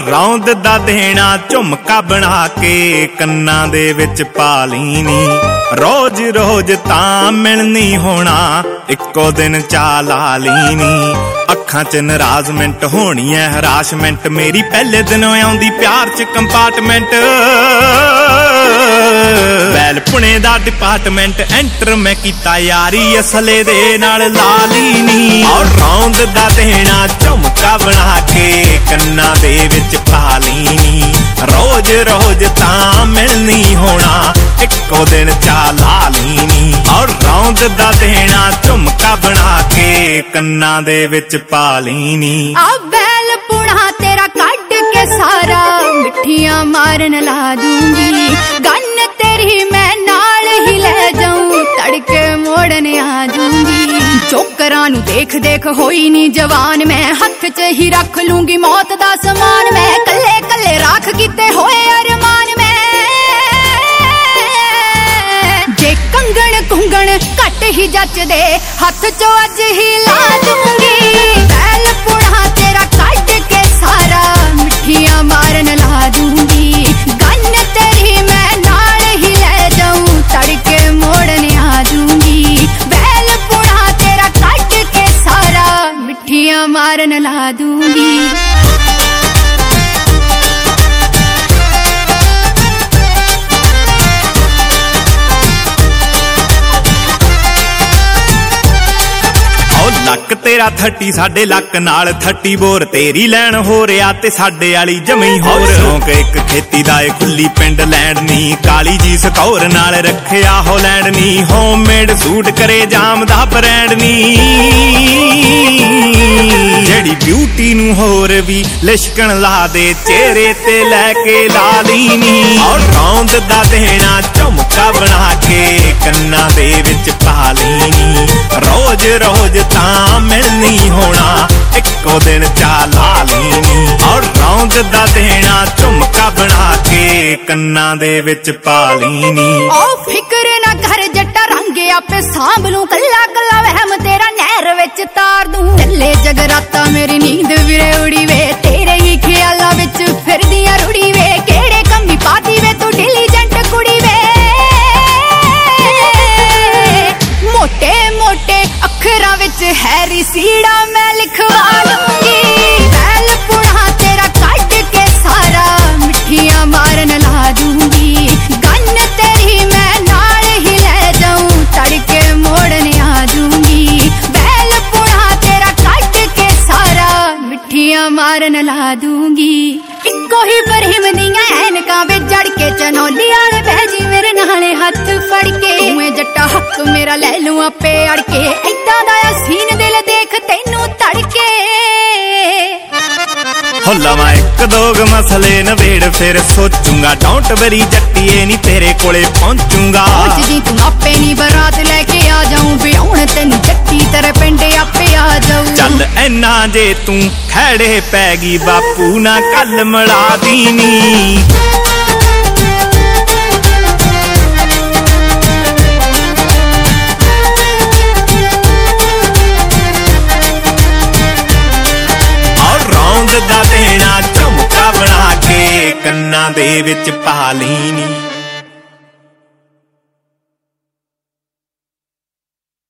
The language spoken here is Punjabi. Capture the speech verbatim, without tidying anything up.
ਰੌਂਦ ਦਾ ਦੇਣਾ ਝੁਮਕਾ ਬਣਾ ਕੇ ਕੰਨਾਂ ਦੇ ਵਿੱਚ ਪਾ ਲਈ ਨੀ। ਰੋਜ਼ ਰੋਜ਼ ਤਾਂ ਮਿਲਣੀ ਹੋਣਾ ਇੱਕੋ ਦਿਨ ਚਾ ਲਾ ਲਈ ਨੀ। ਅੱਖਾਂ ਚ ਨਰਾਜ਼ਮੈਂਟ ਹੋਣੀ ਐ ਹਰਾਸ਼ਮੈਂਟ ਮੇਰੀ ਪਹਿਲੇ ਦਿਨੋਂ ਆਉਂਦੀ ਪਿਆਰ ਚ ਕੰਪਾਰਟਮੈਂਟ। ਵੈਲ ਪੁਣੇ ਦਾ ਡਿਪਾਰਟਮੈਂਟ ਐਂਟਰ ਮੈਂ ਕੀਤਾ ਯਾਰੀ ਅਸਲੇ ਦੇ ਨਾਲ ਲਾ ਲਈ ਨੀ। ਔਰ ਰੌਂਦ ਦਾ ਦੇਣਾ ਝੁਮਕਾ ਬਣਾ ਕੇ ਕੰਨਾਂ ਦੇ ਵਿੱਚ ਪਾ ਲਈ ਨੀ। ਰੋਜ਼ ਰੋਜ਼ ਤਾਂ ਮਿਲਣੀ ਹੋਣਾ ਇੱਕੋ ਦਿਨ ਚਾ ਲਾ ਲਈ ਨੀ। ਔਰ ਰੌਂਦ ਦਾ ਦੇਣਾ ਝੁਮਕਾ ਬਣਾ ਕੇ ਕੰਨਾਂ ਦੇ ਵਿੱਚ ਪਾ ਲਈ ਨੀ। ਆ ਵੈਲ ਪੁਣਾ ਤੇਰਾ ਕੱਢ ਕੇ ਸਾਰਾ ਮਿੱਠੀਆਂ ਮਾਰਨ ਲਾ ਦੂੰਗੀ। ਗੰਨ ਤੇਰੀ ਮੈਂ ਨਾਲ ਹੀ ਲੈ ਜਾਊਂ ਤੜਕੇ ਮੋੜਨ ਆ ਜੂੰਗੀ। ਚੋਕਰਾਂ ਨੂੰ ਦੇਖ ਦੇਖ ਹੋਈ ਨੀ ਜਵਾਨ ਮੈਂ ਹੱਥ ਚ ਹੀ ਰੱਖ ਲੂੰਗੀ ਮੌਤ ਦਾ ਸਮਾਨ ਮੈਂ। ਕੱਲੇ ਕੱਲੇ ਰਾਖ ਕੀਤੇ ਹੋਏ ਅਰਮਾਨ ਮੈਂ। ਜੇ ਕੰਗਣ ਕੁੰਗਣ ਘੱਟ ਹੀ ਜੱਚਦੇ ਹੱਥ ਚੋਂ ਅੱਜ ਹੀ ਲਾ ਦੂੰਗੀ। ਵੈਲ ਪੁਣਾ ਤੇਰਾ ਕੱਢ ਕੇ ਸਾਰਾ ਮਿੱਠੀਆਂ ਮਾਰਨ ਲਾ ਦੂੰਗੀ। ਗੰਨ ਤੇਰੀ ਮੈਂ ਨਾਲ ਹੀ ਲੈ ਜਾਊਂ ਤੜਕੇ ਮੋੜਨ ਆ ਜੂੰਗੀ। ਵੈਲ ਪੁਣਾ ਤੇਰਾ ਕੱਢ ਕੇ ਸਾਰਾ ਮਿੱਠੀਆਂ ਮਾਰਨ ਲਾ ਦੂੰਗੀ। ਲੱਕ ਤੇਰਾ ਥੱਟੀ ਸਾਡੇ ਲੱਕ ਨਾਲ ਥੱਟੀ ਬੋਰ ਤੇਰੀ ਲੈਣ ਹੋ ਰਿਆ ਤੇ ਸਾਡੇ ਵਾਲੀ ਜਮਈ ਹੋਰ। ਸ਼ੌਂਕ ਇੱਕ ਖੇਤੀ ਦਾ ਏ ਖੁੱਲੀ ਪਿੰਡ ਲੈਂਡ ਨੀ। ਕਾਲੀ ਜੀ ਸਕੌਰ ਨਾਲ ਰੱਖਿਆ ਹੋਲੈਂਡ ਨੀ। ਹੋਮਮੇਡ ਸੂਟ ਕਰੇ ਜਾਮ ਦਾ ਬ੍ਰਾਂਡ ਨੀ। ਜਿਹੜੀ ਬਿਊਟੀ ਨੂੰ ਹੋਰ ਵੀ ਲਿਸ਼ਕਣ ਲਾ ਦੇ ਚਿਹਰੇ ਤੇ ਲੈ ਕੇ ਲਾ ਲਈ ਨੀ। ਔਰ ਰੌਂਦ ਦਾ ਦੇਣਾ ਝੁਮਕਾ ਬਣਾ ਕੇ ਕੰਨਾਂ ਦੇ ਵਿੱਚ ਪਾ ਲਈ ਨੀ। ਰੋਜ਼ ਰੋਜ਼ ਤਾਂ ਮਿਲਣੀ ਹੋਣਾ ਇੱਕੋ ਦਿਨ ਚਾ ਲਾ ਲਈ ਨੀ। ਔਰ ਰੌਂਦ ਦਾ ਦੇਣਾ ਝੁਮਕਾ ਬਣਾ ਕੇ ਕੰਨਾਂ ਦੇ ਵਿੱਚ ਪਾ ਲਈ ਨੀ। ਓ ਫਿਕਰ ਨਾ ਕਰ ਜੱਟਾ ਰੰਗ ਆਪੇ ਸਾਂਭ ਲੂੰ ਕੱਲਾ ਕੱਲਾ ਵਹਿਮ ਤੇਰਾ ਨਹਿਰ ਵਿੱਚ ਤਾਰ ਦੂੰ। ਚੱਲੇ ਜਗਰਾਤਾ ਮੇਰੀ ਨੀਂਦ ਵੀਰੇ ਉੜੀ ਵੇ ਤੇਰੇ ਹੀ ਖਿਆਲਾਂ ਵਿੱਚ ਫਿਰਦੀਆਂ ਰੁੜੀ ਵੇ। ਕਿਹੜੇ ਕੰਮੀ ਪਾਤੀ ਵੇ ਤੂੰ ਡਿਲੀਜੈਂਟ ਕੁੜੀ ਵੇ। ਮੋਟੇ ਮੋਟੇ ਅੱਖਰਾਂ ਵਿੱਚ ਹੈਰੀ ਸੀੜਾ ਮੈਂ ਲਿਖਵਾ ਲੂੰਗੀ। ਵੈਲ ਪੁਣਾ ਤੇਰਾ ਕੱਢ ਕੇ ਸਾਰਾ ਮਿੱਠੀਆਂ ਮਾਰਨ ਲਾ ਦੂੰਗੀ। ਗੰਨ ਤੇਰੀ ਮੈਂ ਨਾਲ ਹੀ ਲੈ ਜਾਊਂ ਤੜਕੇ ਮੋੜਨ ਆ ਜੂੰਗੀ। ਵੈਲ ਪੁਣਾ ਤੇਰਾ ਕੱਢ ਕੇ ਸਾਰਾ ਮਿੱਠੀਆਂ ਮਾਰਨ ਲਾ ਦੂੰਗੀ। ਇੱਕੋ ਹੀ ਬਰਹਿਮ ਦੀਆਂ ਐਨਕਾਂ ਵਿੱਚ ਜੜ ਕੇ ਚਨੌਲੀ ਵਾਲੇ ਬਹਿ ਜੀ ਮੇਰੇ ਨਾਲੇ ਹੱਥ ਫੜ ਕੇ। ਤੂੰ ਏ ਜੱਟਾ ਹੱਕ ਮੇਰਾ ਲੈ ਲੂੰ ਆਪੇ ਅੜ ਕੇ। ਏਦਾਂ ਦਾ ਸੀਨ ਦਿਲ ਦੇਖ ਤੈਨੂੰ ਤੜਕੇ। ਹੋ ਲਵਾਂ ਇੱਕ ਦੋਗ ਮਸਲੇ ਨਵੇੜ ਫਿਰ ਸੋਚੂੰਗਾ। ਡੋਂਟ ਵਰੀ ਜੱਟੀਏ ਨੀ ਤੇਰੇ ਕੋਲੇ ਪਹੁੰਚੂੰਗਾ। ਪਹੁੰਚਦੀ ਤੂੰ ਆਪੇ ਨੀ ਬਰਾਤ ਲੈ ਕੇ ਆ ਜਾਊਂ ਵਿਆਹੁਣ ਤੈਨੂੰ ਜੱਟੀ ਤੇਰੇ ਪਿੰਡ ਆਪੇ ਆ ਜਾਊ। ਚੱਲ ਐਨਾ ਜੇ ਤੂੰ ਖੜੇ ਪੈ ਗਈ ਬਾਪੂ ਨਾ ਕੱਲ ਮਿਲਾ ਦੀ ਨੀ। ਦਾ ਦੇਣਾ ਝੁਮਕਾ ਬਣਾ ਕੇ ਕੰਨਾਂ ਦੇ ਵਿੱਚ ਪਾ ਲਈ ਨੀ।